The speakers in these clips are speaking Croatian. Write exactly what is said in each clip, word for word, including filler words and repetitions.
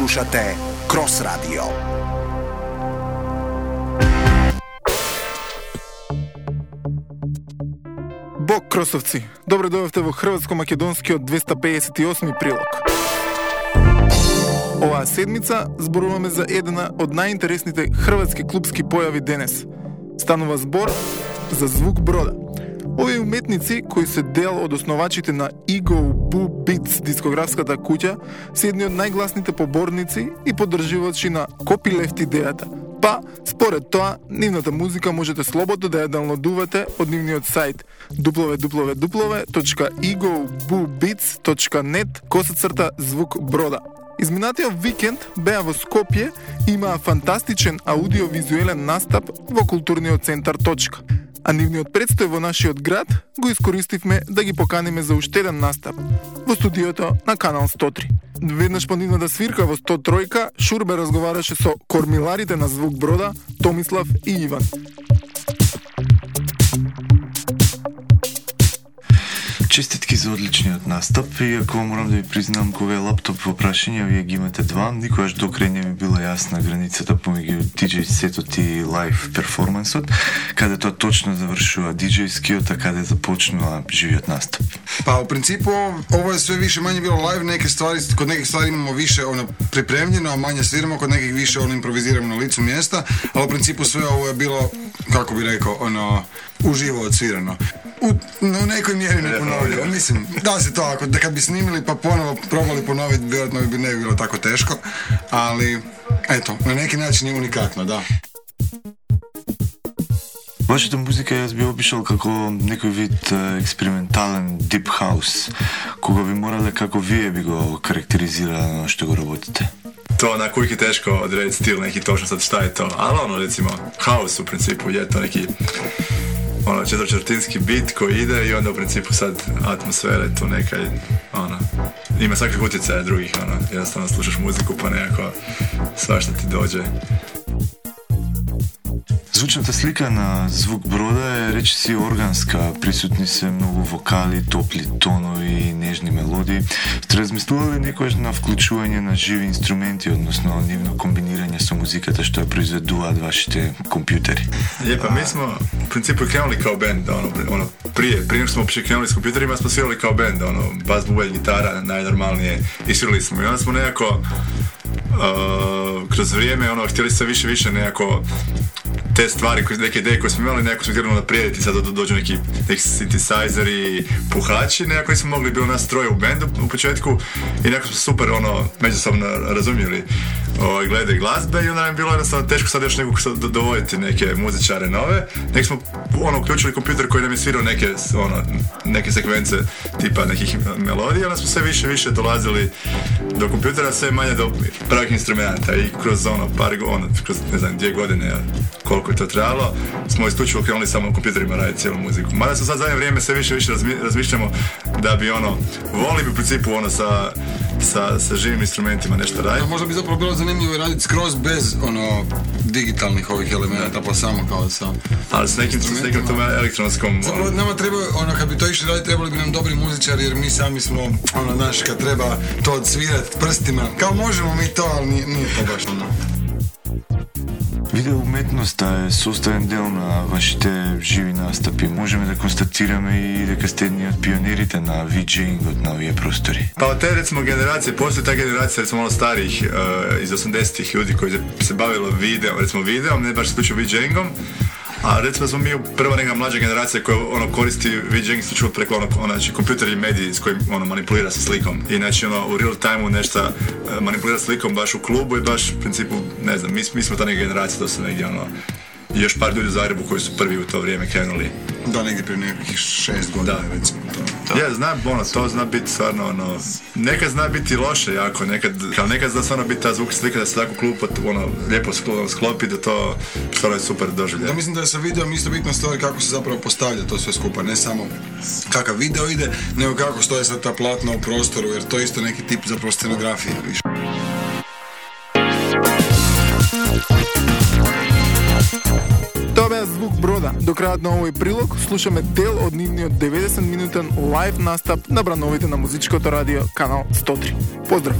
Slušate Cross Radio. Bog Krosovci, dobro dođete vo hrvatsko-makedonskиот двеста пеесет и осми прилог. Оваа седмица зборуваме за една од најинтересните хрватски клубски појави денес. Станува збор за Звук Брода. Овие уметници, кои се дел од основачите на Ego Boo Beats дискографската куќа, се едни од најгласните поборници и поддржувачи на Copyleft идејата. Па, според тоа, нивната музика можете слободно да ја даунлодувате од нивниот сајт дабл ю дабл ю дабл ю точка ego boo beats точка net косацрта Звук Брода. Изминатиот викенд беа во Скопје и имаа фантастичен аудиовизуелен настап во културниот центар Точка. А нивниот предстој во нашиот град го искористивме да ги поканиме за уште еден настап во студиото на Канал сто три. Веднаш по нивната свирка во сто три Шурбе разговараше со кормиларите на Звук Брода, Томислав и Иван. Честитки за одличниот настап, и ако морам да ви признам кога е лаптоп во прашање, вие ги имате два, никогаш до крај не ми била јасна границата помеѓу диџеј сетот и лайв перформансот, каде тоа точно завршува диџејскиот, а каде започнува живиот настап. Па, у принципу, ово е све више мање било лайв, неке ствари, код неких ствари имамо више оно припремljeno, а мање свирamo, код неких више оно импровизирamo на лицу места, а у принципу све ово е било, како би рекao, оно уживо одсвирано. U, u nekoj mjeri ne ponovio. Mislim, da se to, ako, da kad bi snimili pa ponovo probali ponoviti, vjerojatno bi ne bi bilo tako teško, ali, eto, na neki način je unikatno, da. Вашата музика јас би опишал како некој вид експериментален deep house, кога би морале како вие би го карактеризирано што го работите. To onako uvijek je teško odrediti stil neki točno sad šta je to, ali ono recimo house u principu je to neki ono četvrčetvrtinski beat koji ide i onda u principu sad atmosfera je tu neka ono, ima svakih utjecaja drugih, ono, jednostavno slušaš muziku pa nekako svašta ti dođe. Звучната слика на Звук Брода е речиси органска, присутни се многу вокали, топли тонови и нежни мелодии. Сте размислували некојаш на вклучување на живи инструменти, односно нивно комбинирање со музиката што ја произведуваат вашите компјутери? Je, pa mi smo u principu krenuli kao band, ono, ono, prije, prije što smo uopće krenuli s kompjuterima, smo svirali kao band, ono, bas, bubelj, gitara, najnormalnije, i svirali smo. I onda smo nekako, uh, kroz vrijeme, ono, htjeli se više, više nekako te stvari, neke ideje koje smo imali, nekako smo htjeli naprijediti, sad do, dođu neki, neki synthesizeri, puhači, nekako smo mogli bilo nas troje u bendu u početku i nekako smo super, ono, međusobno razumjeli o, glede glazbe i onda nam je bilo jednostavno teško sad još nekog dovoditi neke muzičare nove. Nek smo, ono, uključili kompjuter koji nam je svirao neke, ono, neke sekvence tipa nekih melodija, onda smo sve više, više dolazili do kompjutera, sve manje do pravih instrumenta i kroz, ono, par, ono, kroz, ne znam, dvije godine, koliko je to trebalo, smo isključivo krenuli samo u kompjuterima raditi cijelu muziku. Mada smo sad zadnje vrijeme sve više više razmi, razmišljamo da bi ono, volili bi u principu ono sa, sa, sa živim instrumentima nešto raditi. Možda bi zapravo bilo zanimljivo raditi skroz bez ono digitalnih ovih elemenata, pa samo kao sa... Ali s nekim, s nekim tom elektronskom... Zapravo ono, nama treba, ono, kad bi to išli raditi, trebali bi nam dobri muzičari, jer mi sami smo, ono, znaš, kad treba to odsvirati prstima, kao možemo mi to, ali nije, nije to baš ono. Видео уметноста е составен дел на вашите живи настапи. Можеме да констатираме и дека сте едни од пионерите на виджеингот на овие простори. Pa od te recimo generacije, postoji ta generacija recimo malo starijih uh, iz osamdesetih ljudi koji se bavilo video, recimo videom, ne baš slučaju VJingom. A recimo smo mi prva neka mlađa generacija koja ono koristi VJing isključivo preko ono, ono znači kompjuter i mediji s kojim ono manipulira sa slikom. I znači ono u real time-u nešto uh, manipulira slikom baš u klubu i baš u principu ne znam, mi, mi smo ta neka generacija, to su negdje ono i još par ljudi u Zagrebu koji su prvi u to vrijeme krenuli. Da, negdje prije nekih šest godina, da. recimo. To. Ja, zna, ono, to zna biti stvarno, ono, nekad zna biti loše jako, nekad, kao nekad zna stvarno biti ta zvuk slika da se tako klup, ono, lijepo sklopi, da to stvarno je super doživljaj. Da, mislim da je sa videom isto bitna stvar kako se zapravo postavlja to sve skupa, ne samo kakav video ide, nego kako stoje sad ta platna u prostoru, jer to je isto neki tip zapravo scenografije, više. Тоа беа Звук Брода. До крајот на овој прилог слушаме дел од нивниот деветдесет минутен лайв настап на брановите на музичкото радио канал сто три. Поздрав!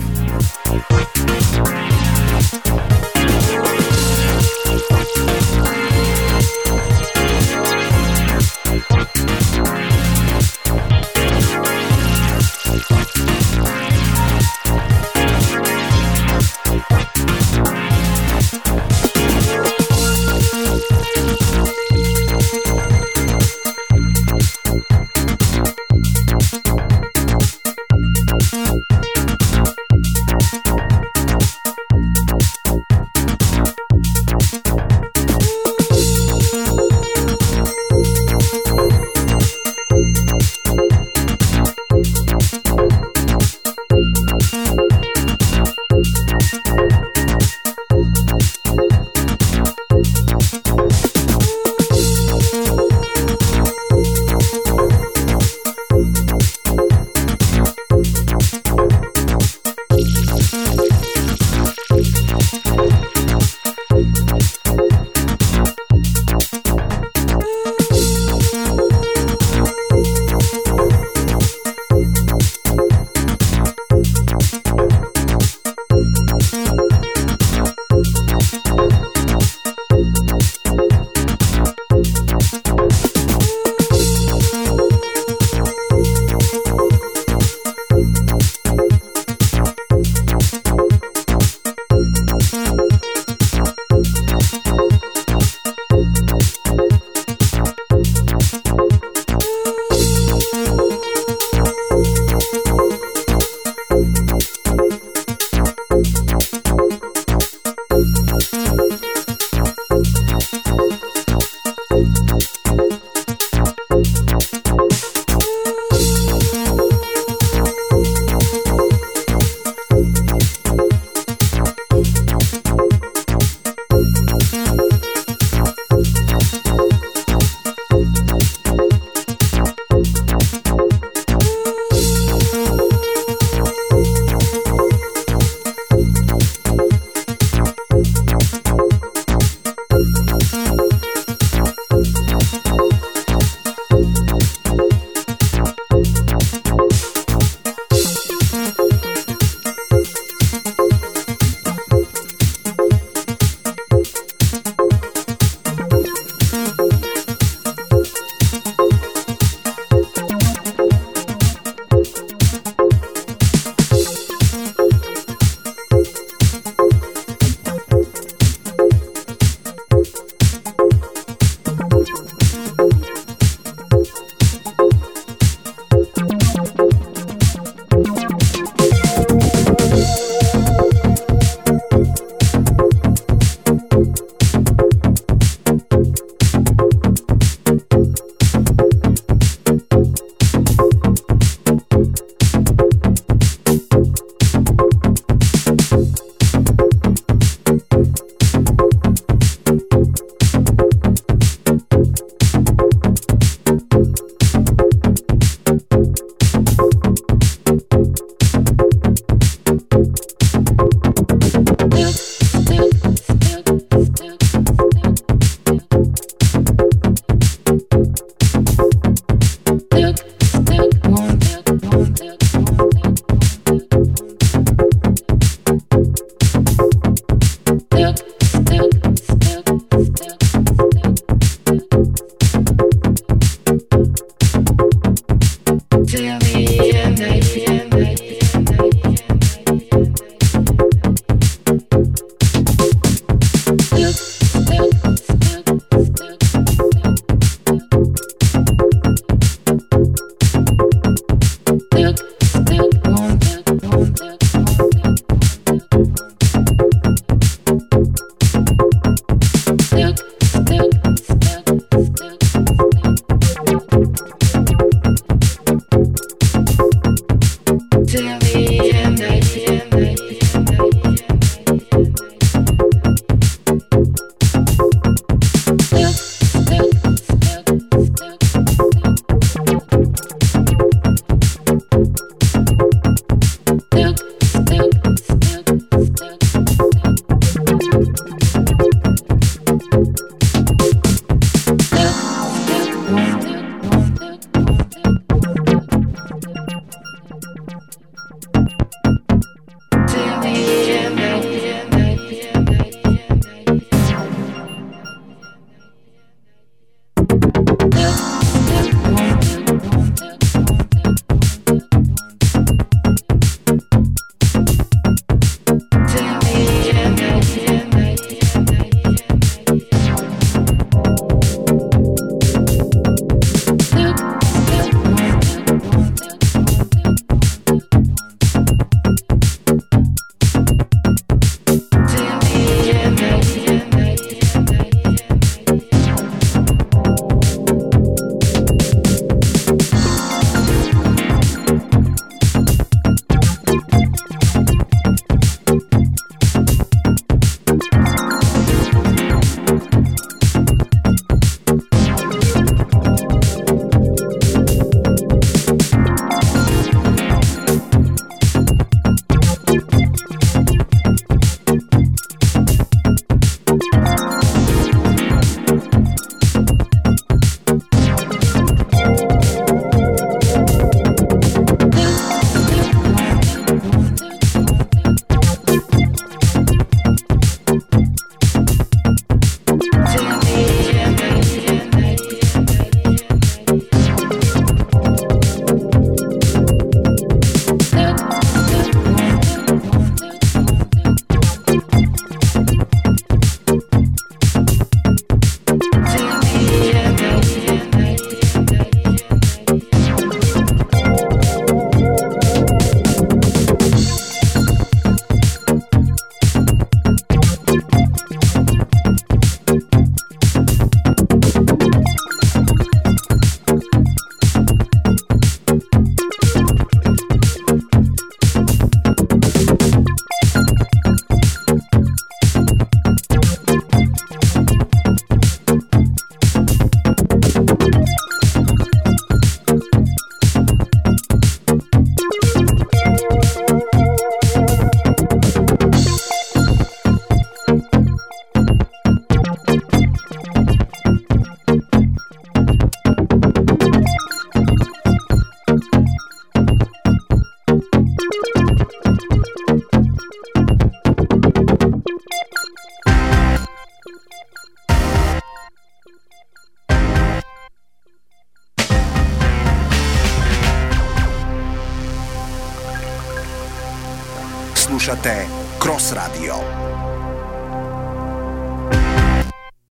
Slušate Cross Radio.